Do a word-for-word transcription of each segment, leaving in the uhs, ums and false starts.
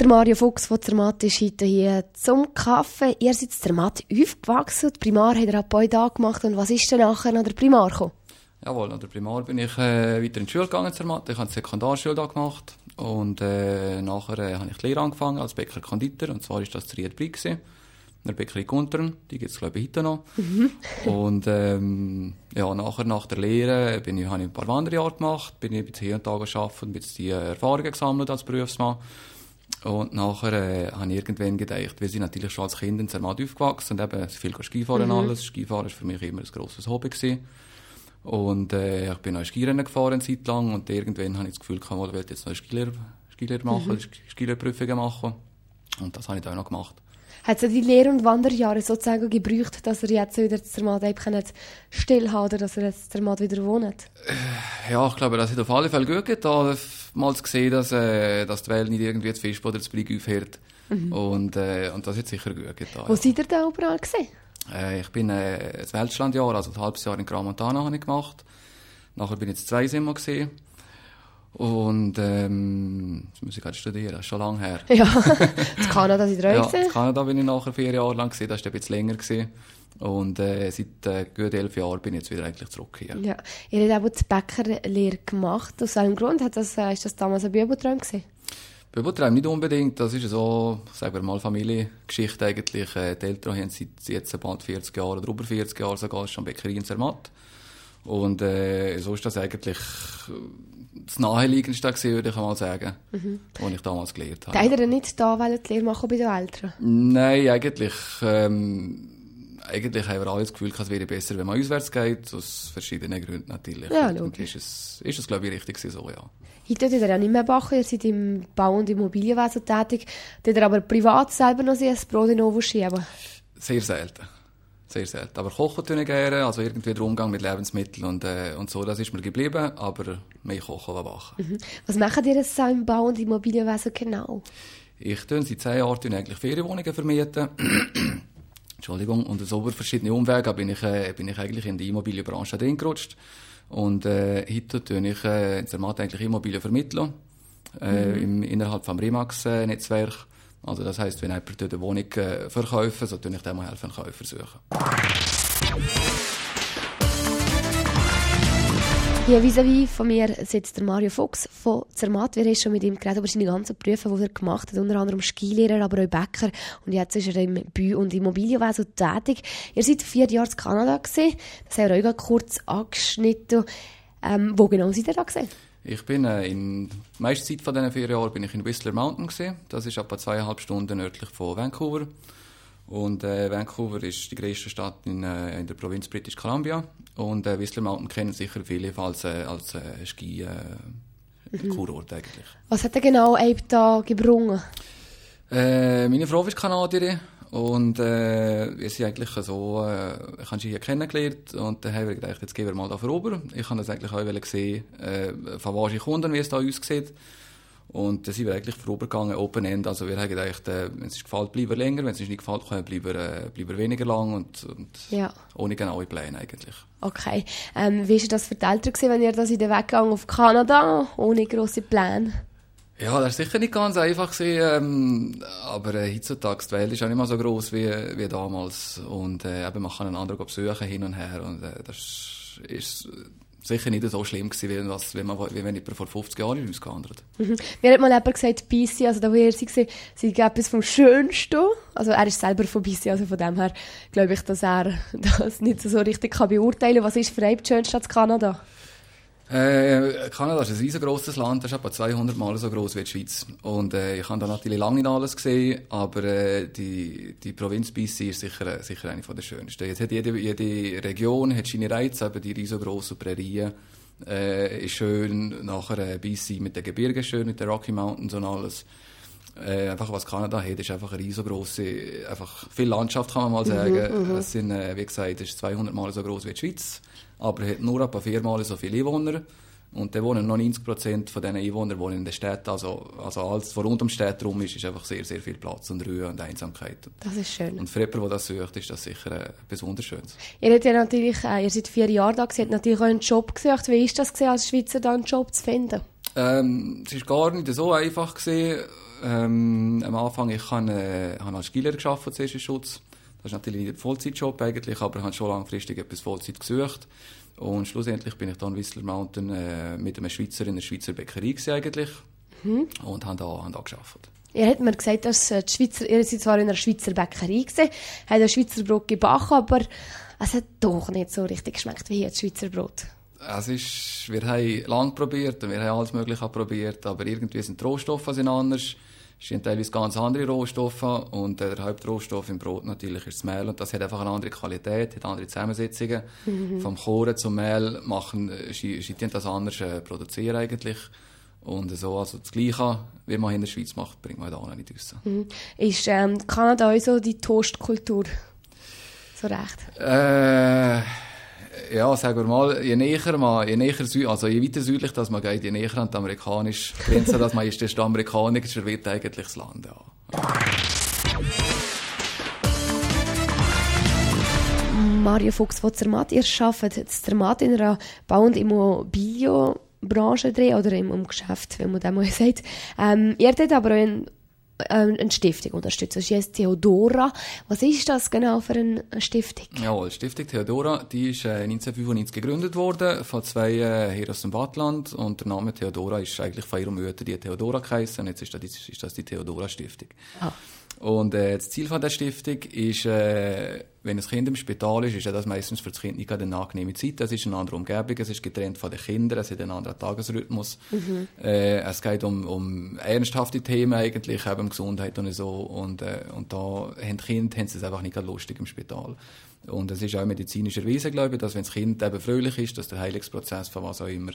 Der Mario Fuchs von Zermatt ist heute hier zum Kaffee. Ihr seid in Zermatt aufgewachsen, die Primar habt ihr ab euch da gemacht. Und was ist denn nachher nach der Primar gekommen? Jawohl, nach der Primar bin ich äh, weiter in die Schule gegangen in Zermatt. Ich habe die Sekundarschule da gemacht. Und äh, nachher äh, habe ich die Lehre angefangen als Bäcker-Konditor. Und zwar war das zu Riedbrück gewesen. In der Bäckerei Guntern, die gibt es glaube ich heute noch. Mhm. Und ähm, ja, nachher, nach der Lehre bin ich, habe ich ein paar Wanderjahre gemacht, bin ich hier und da gearbeitet und ein bisschen die Erfahrungen gesammelt als Berufsmann. Und nachher äh, habe ich irgendwann gedacht, wir sind natürlich schon als Kind in Zermatt aufgewachsen und eben viel Skifahren und mhm. alles. Skifahren war für mich immer ein grosses Hobby gewesen. Und äh, ich bin auch Skirennen gefahren eine Zeit lang und irgendwann habe ich das Gefühl gehabt, ich wollte jetzt noch eine Skilehre, Skilehre machen, mhm. Skilehrprüfungen machen. Und das habe ich dann auch noch gemacht. Hat es die Lehr- und Wanderjahre sozusagen gebraucht, dass er jetzt wieder Zermatt stillhalten oder dass er jetzt Zermatt wieder wohnt? Ja, ich glaube, das hat auf alle Fälle gut getan, mal zu sehen, dass, äh, dass die Welt nicht irgendwie zu Fisch oder zu Brig aufhört. Mhm. Und, äh, und das hat sicher gut getan. Wo ja. seid ihr da überall gesehen? Äh, ich bin äh, das Weltschlandjahr, also ein halbes Jahr in Crans-Montana habe ich gemacht. Nachher bin ich jetzt zwei Simmer gesehen. Und ähm, das muss ich gerade studieren, das ist schon lange her. Ja, in Kanada seid ihr auch ja, gesehen? in Kanada bin ich nachher vier Jahre lang gesehen, das war ein bisschen länger gewesen. Und äh, seit äh, gut elf Jahren bin ich jetzt wieder eigentlich zurück hier. Ja, ihr habt auch die Bäckerlehre gemacht. Aus welchem Grund? Hat das, äh, ist das damals ein Bibeltraum gewesen? Bibeltraum nicht unbedingt, das ist so, sagen wir mal, Familiengeschichte eigentlich. Äh, die Eltern haben seit jetzt bald vierzig Jahren oder über vierzig Jahren sogar schon Bäckerei in Zermatt. Und äh, so ist das eigentlich das Naheliegendste gewesen, würde ich mal sagen, mhm. was ich damals gelernt habe. Habt ihr nicht da die Lehre machen bei den Eltern? Nein, eigentlich, ähm, eigentlich haben wir alle das Gefühl, es wäre besser, wenn man auswärts geht, aus verschiedenen Gründen natürlich. Ja, und ist es, ist es, glaube ich, richtig so, ja. Heute seid ihr ja nicht mehr Bacher, ihr seid im Bau- und Immobilienwesen tätig, seid ihr aber privat selber noch ein Brot in den Ofen schieben? Sehr selten. Sehr selten. Aber kochen tue ich gerne, also irgendwie der Umgang mit Lebensmitteln und, äh, und so, das ist mir geblieben, aber mehr kochen als backen. Mhm. Was macht ihr jetzt im Bau- und Immobilienwesen genau? Ich tue seit zehn Jahren eigentlich Ferienwohnungen vermieten. Entschuldigung. Und aus über verschiedenen Umwegen bin ich, äh, bin ich eigentlich in die Immobilienbranche drin gerutscht. Und äh, heute tue ich äh, in Zermatt eigentlich Immobilien vermitteln, äh, mhm. im, innerhalb des Remax-Netzwerk. Also das heisst, wenn jemand eine Wohnung äh, verkaufen, so tue ich dem mal helfen, einen Käufer suchen. Hier vis-à-vis von mir sitzt der Mario Fuchs von Zermatt. Wir haben schon mit ihm geredet über seine ganzen Berufe, die er gemacht hat, unter anderem Skilehrer, aber auch Bäcker. Und jetzt ist er im Bau- und Immobilienwesen tätig. Ihr seid vier Jahre in Kanada gewesen. Das haben wir euch kurz angeschnitten. Ähm, wo genau seid ihr da gewesen? Ich bin äh, in der meisten Zeit von diesen vier Jahren bin ich in Whistler Mountain gewesen. Das ist etwa zweieinhalb Stunden nördlich von Vancouver. Und äh, Vancouver ist die grösste Stadt in, äh, in der Provinz British Columbia. Und äh, Whistler Mountain kennen sicher viele als, äh, als äh, Ski-Kurort äh, eigentlich. Was hat er genau da gebrungen? Äh, meine Frau ist Kanadierin. Und äh, wir sind eigentlich so, äh, ich habe sie hier kennengelernt und dann haben wir gedacht, jetzt gehen wir mal da vorüber. Ich habe das eigentlich auch sehen, äh, von wo sie kommen, wie es da aussieht. Und dann sind wir eigentlich vorübergegangen, Open End. Also wir haben gedacht, äh, wenn es uns gefällt, bleiben wir länger, wenn es uns nicht gefällt, können wir bleiben, äh, bleiben weniger lang und, und ja. ohne genaue Pläne eigentlich. Okay. Ähm, wie war das für die Eltern, wenn ihr da seid weggegangen auf Kanada, ohne grosse Pläne? Ja, das war sicher nicht ganz einfach gewesen, ähm, aber äh, heutzutage, die Welt ist auch nicht mehr so gross wie, wie damals und äh, eben, man kann einander besuchen hin und her und äh, das ist sicher nicht so schlimm gewesen, wie, das, wie, man, wie wenn jemand vor fünfzig Jahren ausgewandert. Mhm. Mir hat mal jemand gesagt, B C, also da wo er war, sei etwas vom Schönsten. Also er ist selber von B C, also von dem her glaube ich, dass er das nicht so richtig kann beurteilen kann. Was ist für euch die schönste Stadt Kanada? Äh, Kanada ist ein riesengroßes Land, das ist etwa zweihundert Mal so groß wie die Schweiz. Und äh, ich habe da natürlich lange nicht alles gesehen, aber äh, die, die Provinz B C ist sicher, sicher eine von der schönsten. Jetzt hat jede, jede Region hat seine Reize, eben die riesengroßen Prärien äh, ist schön, nachher äh, B C mit den Gebirgen schön, mit den Rocky Mountains und alles. Äh, einfach was Kanada hat, ist einfach eine riesengroße, einfach viel Landschaft kann man mal sagen. Mhm, es sind, äh, wie gesagt, es ist zweihundert Mal so groß wie die Schweiz, aber hat nur etwa viermal so viele Einwohner. Und da wohnen noch neunzig Prozent von diesen Einwohnern wohnen in den Städten. Also, also alles, was rund um die Städte herum ist, ist einfach sehr, sehr viel Platz und Ruhe und Einsamkeit. Das ist schön. Und für jemanden, der das sucht, ist das sicher äh, besonders schön. Ihr habt ja natürlich, äh, ihr seid vier Jahre da, ihr habt natürlich auch einen Job gesucht. Wie ist das gewesen, als Schweizer da einen Job zu finden? Ähm, es war gar nicht so einfach gewesen. Ähm, am Anfang, ich habe, äh, habe als Skilehrer gearbeitet, zuerst in Schutz. Das ist natürlich nicht ein Vollzeitjob eigentlich, aber ich habe schon langfristig etwas Vollzeit gesucht. Und schlussendlich bin ich dann Whistler Mountain äh, mit einem Schweizer in der Schweizer Bäckerei gewesen, eigentlich. Mhm. Und habe da, habe da gearbeitet. Ihr habt mir gesagt, dass die Schweizer, ihr seid zwar in einer Schweizer Bäckerei gewesen, habt ein Schweizer Brot gebacken, aber es hat doch nicht so richtig geschmeckt wie hier das Schweizer Brot. Es ist, wir haben lange probiert und wir haben alles Mögliche probiert, aber irgendwie sind die Rohstoffe sind anders. Es sind teilweise ganz andere Rohstoffe und der Hauptrohstoff im Brot natürlich ist das Mehl und das hat einfach eine andere Qualität, hat andere Zusammensetzungen. Mhm. Vom Kohren zum Mehl machen, sie, sie das anders äh, produzieren eigentlich. Und so, also das Gleiche, wie man in der Schweiz macht, bringt man da auch nicht raus. Mhm. Ist ähm, Kanada auch so die Toastkultur? So recht? Äh... Ja, sagen wir mal, je näher man, je näher Sü- also je weiter südlich dass man geht, je näher an die amerikanische Grenze, dass man ist, desto amerikanischer wird eigentlich das Land, ja. Mario Fuchs von Zermatt, ihr arbeitet Zermatt in einer Bau- und Immobilienbranche drin, oder im, im Geschäft, wie man das mal sagt. Ähm, ihr habt aber auch ein eine Stiftung unterstützt. Das ist Theodora. Was ist das genau für eine Stiftung? Ja, die Stiftung Theodora, die ist äh, neunzehnhundertfünfundneunzig gegründet worden von zwei äh, hier aus dem Wattland und der Name Theodora ist eigentlich von ihrer Mutter, die Theodora geheißen. Jetzt ist das, ist das die Theodora Stiftung. Ah. Und äh, das Ziel von der Stiftung ist, äh, wenn ein Kind im Spital ist, ist ja das meistens für das Kind nicht eine angenehme Zeit. Das ist eine andere Umgebung, es ist getrennt von den Kindern, es hat einen anderen Tagesrhythmus. Mhm. Äh, es geht um, um ernsthafte Themen eigentlich, eben um Gesundheit und so. Und, äh, und da haben die Kinder haben es einfach nicht lustig im Spital. Und es ist auch medizinischerweise, glaube ich, dass wenn das Kind eben fröhlich ist, dass der Heilungsprozess von was auch immer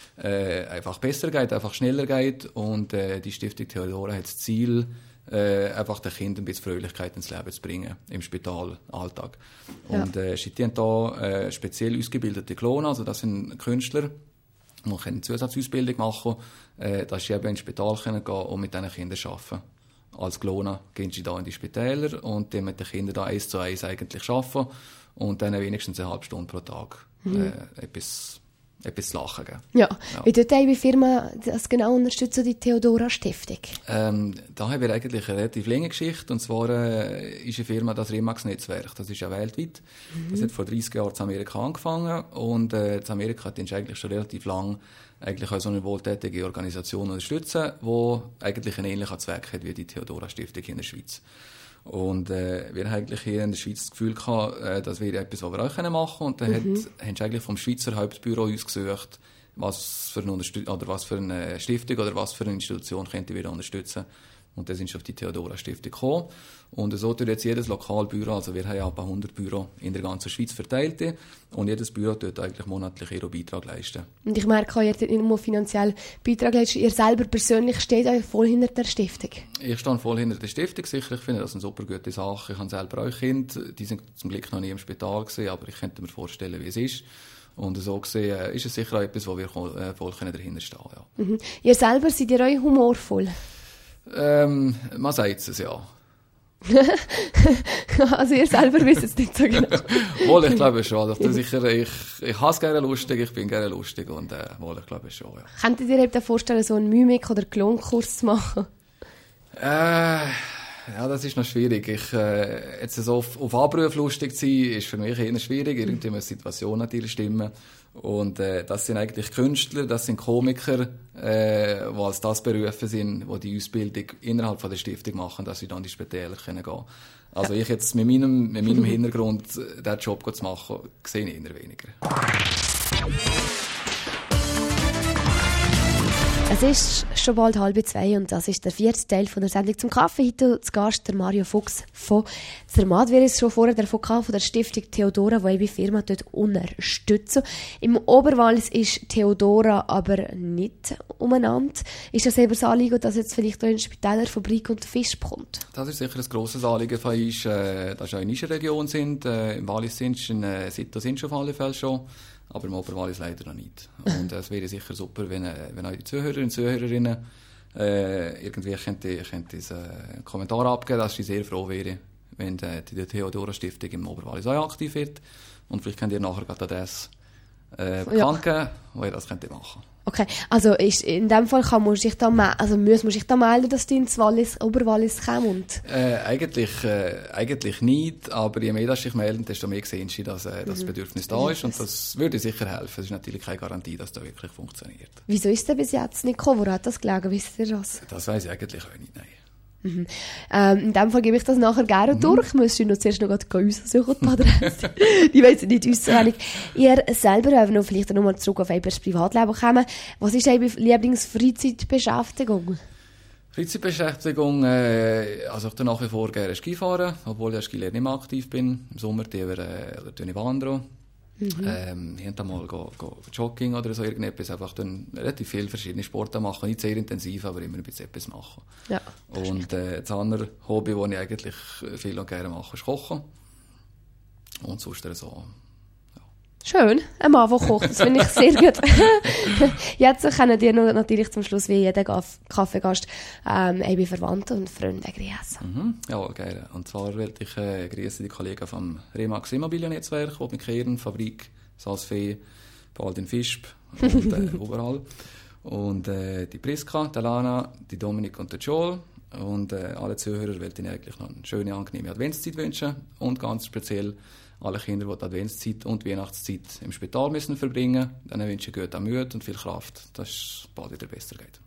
äh, einfach besser geht, einfach schneller geht. Und äh, die Stiftung Theodora hat das Ziel, Äh, einfach den Kindern ein bisschen Fröhlichkeit ins Leben zu bringen, im Spitalalltag. Ja. Und äh, sie haben da äh, speziell ausgebildete Klone, also das sind Künstler, die eine Zusatzausbildung machen äh, dass sie eben ins Spital können gehen und mit diesen Kindern arbeiten. Als Klone gehen sie da in die Spitäler und dann mit den Kindern da eins zu eins eigentlich arbeiten und dann wenigstens eine halbe Stunde pro Tag mhm. äh, etwas etwas zu lachen geben. Ja. ja. Wie tut die Firma das genau unterstützen, die Theodora Stiftung? Ähm, da haben wir eigentlich eine relativ lange Geschichte. Und zwar äh, ist eine Firma das Remax-Netzwerk. Das ist ja weltweit. Mhm. Das hat vor dreißig Jahren in Amerika angefangen. Und äh, in Amerika hat eigentlich schon relativ lang eigentlich auch so eine wohltätige Organisation unterstützen, die eigentlich einen ähnlichen Zweck hat wie die Theodora Stiftung in der Schweiz. Und äh, wir haben eigentlich hier in der Schweiz das Gefühl gehabt, äh, dass wir etwas, was wir auch machen können. Und dann mhm. hat, haben sie eigentlich vom Schweizer Hauptbüro uns gesucht, was für eine, Unterstüt- oder was für eine Stiftung oder was für eine Institution könnte wir unterstützen. Und dann sind sie auf die Theodora Stiftung gekommen. Und so tut jetzt jedes Lokalbüro, also wir haben ja etwa hundert Büro in der ganzen Schweiz verteilt. Und jedes Büro tut eigentlich monatlich ihren Beitrag leisten. Und ich merke, ihr habt nicht nur finanziell Beitrag leisten, ihr selber persönlich steht auch voll hinter der Stiftung. Ich stehe voll hinter der Stiftung, sicher. Ich finde das eine super gute Sache. Ich habe selber auch Kinder, die sind zum Glück noch nie im Spital gewesen, aber ich könnte mir vorstellen, wie es ist. Und so gesehen ist es sicher auch etwas, wo wir voll dahinter stehen können. Ja. Mhm. Ihr selber seid ihr auch humorvoll? Ähm, man sagt es, ja. Also ihr selber wisst es nicht so genau. Wohl, ich glaube schon. Also, sicher, ich ich habe es gerne lustig, ich bin gerne lustig und äh, wohl, ich glaube schon, ja. Könntet ihr euch vorstellen, so einen Mimik- oder Klonkurs zu machen? Äh, ja, das ist noch schwierig. Ich, äh, jetzt so auf, auf Anruf lustig zu sein, ist für mich eher schwierig. Irgendwie muss die Situation natürlich stimmen. Und äh, das sind eigentlich Künstler, das sind Komiker, äh, die als das berufen sind, die die Ausbildung innerhalb von der Stiftung machen, dass sie dann in die Spitäler gehen können. Also ja. Ich jetzt mit meinem, mit meinem Hintergrund, diesen Job zu machen, sehe ich eher weniger. Es ist schon bald halb zwei und das ist der vierte Teil von der Sendung zum Kaffee. Heute zu Gast der Mario Fuchs von Zermatt. Wir haben es schon vorher davon gehabt, von der Stiftung Theodora, die die Firma dort unterstützen. Im Oberwallis ist Theodora aber nicht umeinander. Ist das eben das Anliegen, dass jetzt vielleicht auch in Spitäler, Fabrik und Fisch kommt? Das ist sicher ein grosses Anliegen von uns, äh, dass wir auch in unserer Region sind. Äh, Im Wallis sind wir, in äh, Sito sind schon auf alle Fälle schon. Aber im Oberwallis leider noch nicht. Und es wäre sicher super, wenn, wenn auch die Zuhörer und Zuhörerinnen äh, irgendwie könnte, könnte einen Kommentar abgeben, dass ich sehr froh wäre, wenn die, die Theodora Stiftung im Oberwallis auch aktiv wird. Und vielleicht könnt ihr nachher gerade die Adresse äh, bekannt ja. geben, wo ihr das könnt machen. Okay, also ist, in dem Fall kann man sich da, also muss man sich da melden, dass du ins Wallis, Oberwallis kommst? Äh, eigentlich, äh, eigentlich nicht, aber je mehr dass dich melden, desto mehr sehen sie, dass äh, das mhm. Bedürfnis da ist und das würde sicher helfen. Es ist natürlich keine Garantie, dass das wirklich funktioniert. Wieso ist es bis jetzt nicht gekommen? Wo hat das gelegen? Wisst ihr das? Das weiss ich eigentlich auch nicht, nein. Mhm. Ähm, in dem Fall gebe ich das nachher gerne mhm. durch. Müsst ihr noch zuerst noch raussuchen, die Adresse. Die weiss ich nicht auswendig. Ihr selber, wenn wir noch vielleicht noch mal zurück auf euer Privatleben kommen, was ist eure Lieblingsfreizeitbeschäftigung? Freizeitbeschäftigung, äh, also ich tue nach wie vor gerne Skifahren, obwohl ich als Skilehrer nicht mehr aktiv bin. Im Sommer tue ich, äh, ich wandern. Mhm. Ähm, hier und da mal go, go Jogging oder so irgendetwas, einfach dann relativ viele verschiedene Sporten machen, nicht sehr intensiv, aber immer ein bisschen etwas machen. Ja, und äh, das andere Hobby, das ich eigentlich viel und gerne mache, ist Kochen. Und sonst so, ja. Schön, ein Mann, der kocht, das finde ich sehr gut. Jetzt können dir noch natürlich zum Schluss wie jeder Kaffeegast ähm, eben Verwandte und Freunde grüßen. Mhm. Ja, gerne. Und zwar will ich äh, grüßen die Kollegen vom Remax Immobiliennetzwerk, wo mit Kehren, Fabrik, Salzfee, Baldin Fischb und äh, überall. Und äh, die Priska, die Lana, die Dominik und der Joel. Und äh, alle Zuhörer will ich eigentlich noch eine schöne, angenehme Adventszeit wünschen. Und ganz speziell alle Kinder, die die Adventszeit und die Weihnachtszeit im Spital müssen verbringen, denen wünsche ich gute Mühe und viel Kraft, dass es bald wieder besser geht.